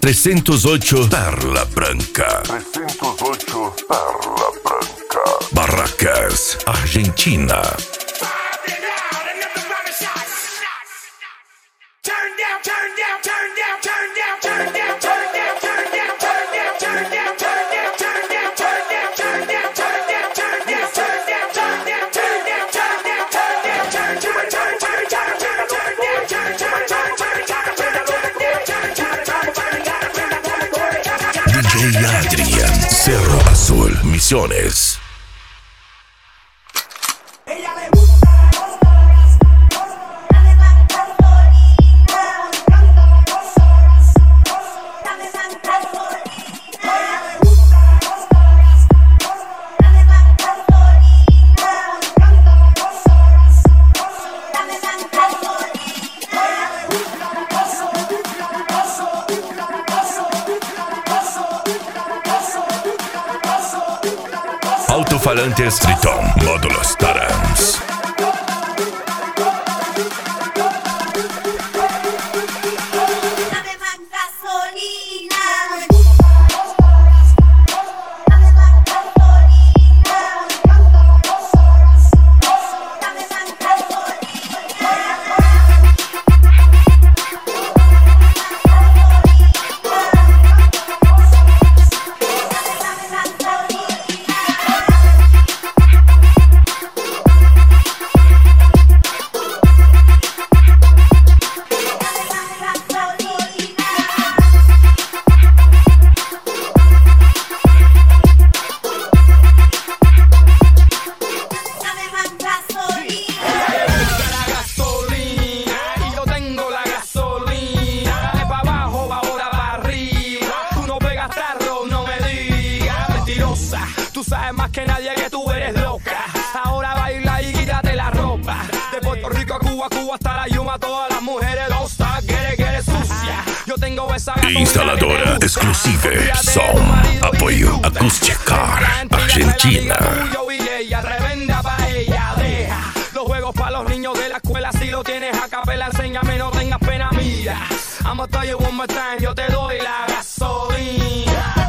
308 Perla Branca. 308 Perla Branca. Barracas, Argentina. DJ Adrian, Cerro Azul, Misiones. Altofalantes Triton, módulos Tarans. Tú sabes más que nadie que tú eres loca. Ahora baila y quítate la ropa. De Puerto Rico a Cuba, Cuba hasta la Yuma, todas las mujeres don't stop, quiere sucia. Yo tengo esa Instaladora exclusive Som. Apoyo Acústica Argentina. Revenda pa' ella, deja los juegos para los niños de la escuela. Si lo tienes a capela, enséñame, no tengas pena mía. I'ma tell you one more time, yo te doy la gasolina.